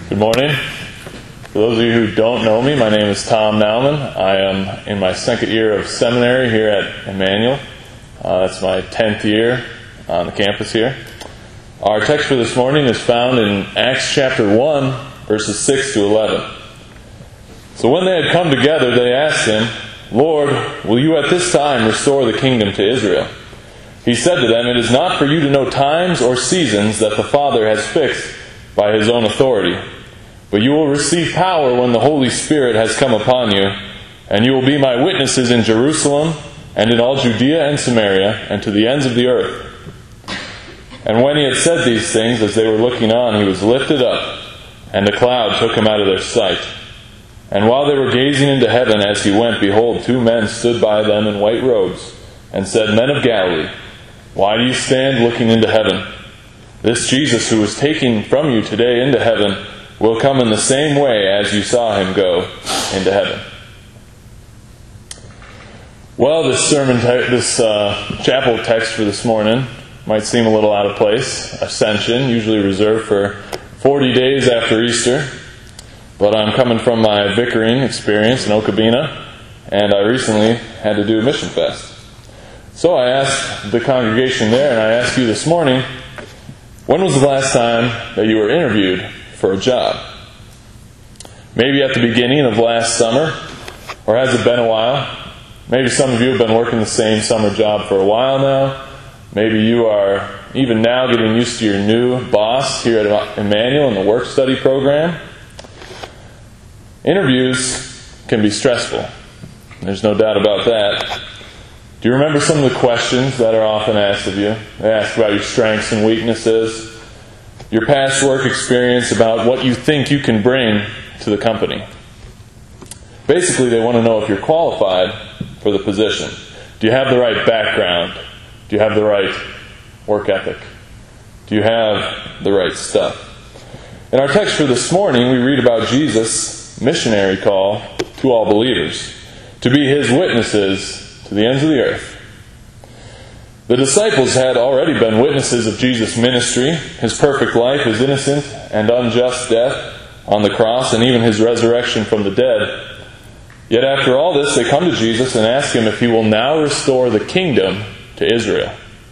Good morning. For those of you who don't know me, my name is Tom Nauman. I am in my second year of seminary here at Emmanuel. That's my 10th year on the campus here. Our text for this morning is found in Acts chapter 1, verses 6 to 11. So when they had come together, they asked him, "Lord, will you at this time restore the kingdom to Israel?" He said to them, "It is not for you to know times or seasons that the Father has fixed by His own authority. But you will receive power when the Holy Spirit has come upon you, and you will be my witnesses in Jerusalem and in all Judea and Samaria and to the ends of the earth." And when he had said these things, as they were looking on, he was lifted up, and a cloud took him out of their sight. And while they were gazing into heaven as he went, behold, two men stood by them in white robes, and said, "Men of Galilee, why do you stand looking into heaven? This Jesus who was taken from you today into heaven will come in the same way as you saw him go into heaven." Well, this chapel text for this morning might seem a little out of place. Ascension, usually reserved for 40 days after Easter. But I'm coming from my vicaring experience in Okabena, and I recently had to do a mission fest. So I asked the congregation there, and I ask you this morning, when was the last time that you were interviewed for a job? Maybe at the beginning of last summer, or has it been a while? Maybe some of you have been working the same summer job for a while now. Maybe you are even now getting used to your new boss here at Emmanuel in the work study program. Interviews can be stressful. There's no doubt about that. Do you remember some of the questions that are often asked of you? They ask about your strengths and weaknesses, your past work experience, about what you think you can bring to the company. Basically, they want to know if you're qualified for the position. Do you have the right background? Do you have the right work ethic? Do you have the right stuff? In our text for this morning, we read about Jesus' missionary call to all believers, to be His witnesses to the ends of the earth. The disciples had already been witnesses of Jesus' ministry, His perfect life, His innocent and unjust death on the cross, and even His resurrection from the dead. Yet after all this, they come to Jesus and ask Him if He will now restore the kingdom to Israel.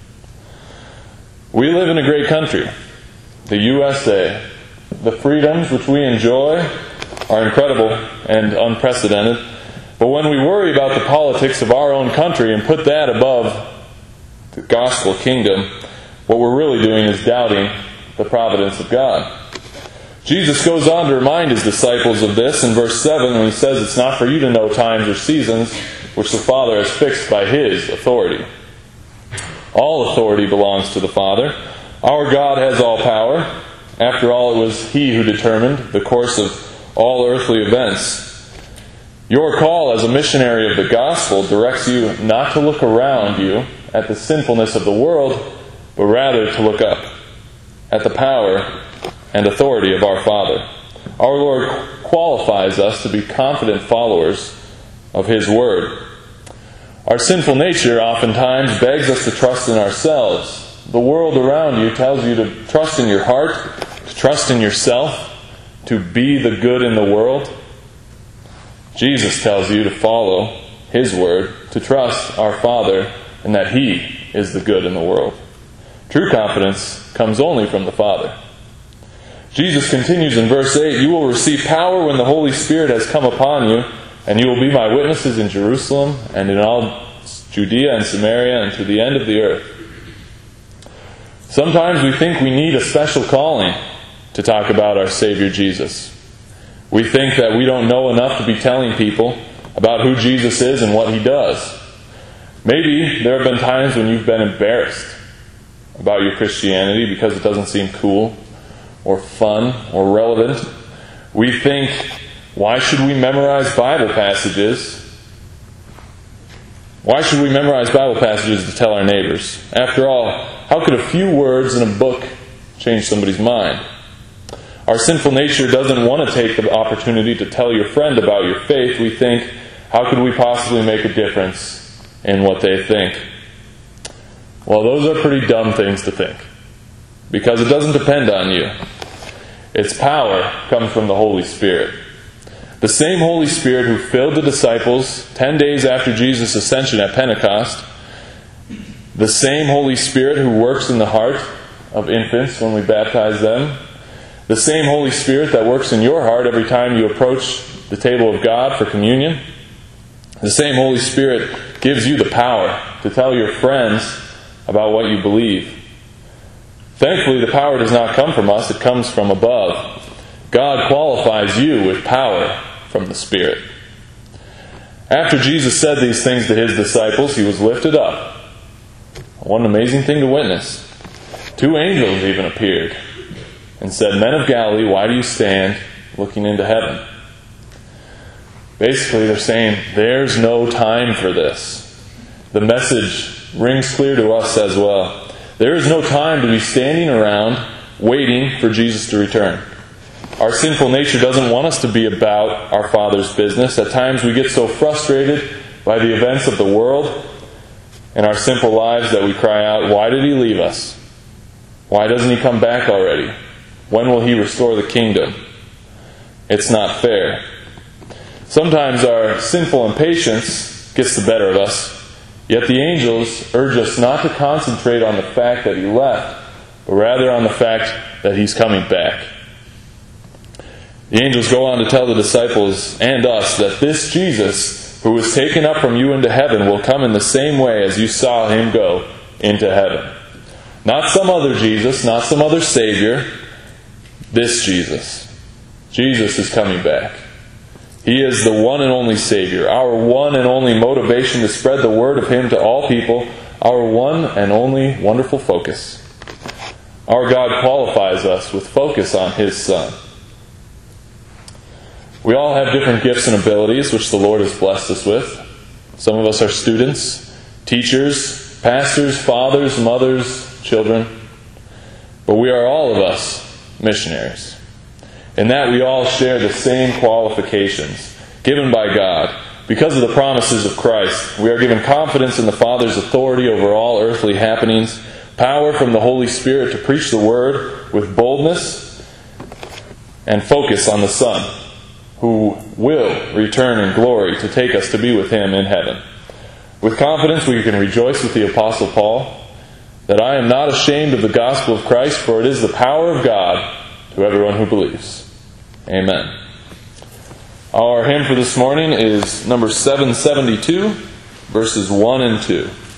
We live in a great country, the USA. The freedoms which we enjoy are incredible and unprecedented. But when we worry about the politics of our own country and put that above the gospel kingdom, what we're really doing is doubting the providence of God. Jesus goes on to remind His disciples of this in verse 7 when He says, "It's not for you to know times or seasons which the Father has fixed by His authority." All authority belongs to the Father. Our God has all power. After all, it was He who determined the course of all earthly events. Your call as a missionary of the gospel directs you not to look around you at the sinfulness of the world, but rather to look up at the power and authority of our Father. Our Lord qualifies us to be confident followers of His Word. Our sinful nature oftentimes begs us to trust in ourselves. The world around you tells you to trust in your heart, to trust in yourself, to be the good in the world. Jesus tells you to follow His Word, to trust our Father, and that He is the good in the world. True confidence comes only from the Father. Jesus continues in verse 8, "You will receive power when the Holy Spirit has come upon you, and you will be my witnesses in Jerusalem and in all Judea and Samaria and to the end of the earth." Sometimes we think we need a special calling to talk about our Savior Jesus. We think that we don't know enough to be telling people about who Jesus is and what He does. Maybe there have been times when you've been embarrassed about your Christianity because it doesn't seem cool or fun or relevant. We think, why should we memorize Bible passages? Why should we memorize Bible passages to tell our neighbors? After all, how could a few words in a book change somebody's mind? Our sinful nature doesn't want to take the opportunity to tell your friend about your faith. We think, how could we possibly make a difference in what they think? Well, those are pretty dumb things to think, because it doesn't depend on you. Its power comes from the Holy Spirit. The same Holy Spirit who filled the disciples 10 days after Jesus' ascension at Pentecost, the same Holy Spirit who works in the heart of infants when we baptize them, the same Holy Spirit that works in your heart every time you approach the table of God for communion, the same Holy Spirit gives you the power to tell your friends about what you believe. Thankfully, the power does not come from us, it comes from above. God qualifies you with power from the Spirit. After Jesus said these things to his disciples, he was lifted up. What an amazing thing to witness. 2 angels even appeared and said, "Men of Galilee, why do you stand looking into heaven?" Basically, they're saying, there's no time for this. The message rings clear to us as well. There is no time to be standing around waiting for Jesus to return. Our sinful nature doesn't want us to be about our Father's business. At times we get so frustrated by the events of the world and our simple lives that we cry out, "Why did He leave us? Why doesn't He come back already? When will He restore the kingdom?" It's not fair. Sometimes our sinful impatience gets the better of us, yet the angels urge us not to concentrate on the fact that He left, but rather on the fact that He's coming back. The angels go on to tell the disciples and us that this Jesus, who was taken up from you into heaven, will come in the same way as you saw Him go into heaven. Not some other Jesus, not some other Savior. This Jesus. Jesus is coming back. He is the one and only Savior, our one and only motivation to spread the word of Him to all people, our one and only wonderful focus. Our God qualifies us with focus on His Son. We all have different gifts and abilities which the Lord has blessed us with. Some of us are students, teachers, pastors, fathers, mothers, children. But we are all of us missionaries. In that we all share the same qualifications given by God. Because of the promises of Christ, we are given confidence in the Father's authority over all earthly happenings, power from the Holy Spirit to preach the Word with boldness, and focus on the Son, who will return in glory to take us to be with Him in heaven. With confidence we can rejoice with the Apostle Paul that I am not ashamed of the gospel of Christ, for it is the power of God to everyone who believes. Amen. Our hymn for this morning is number 772, verses 1 and 2.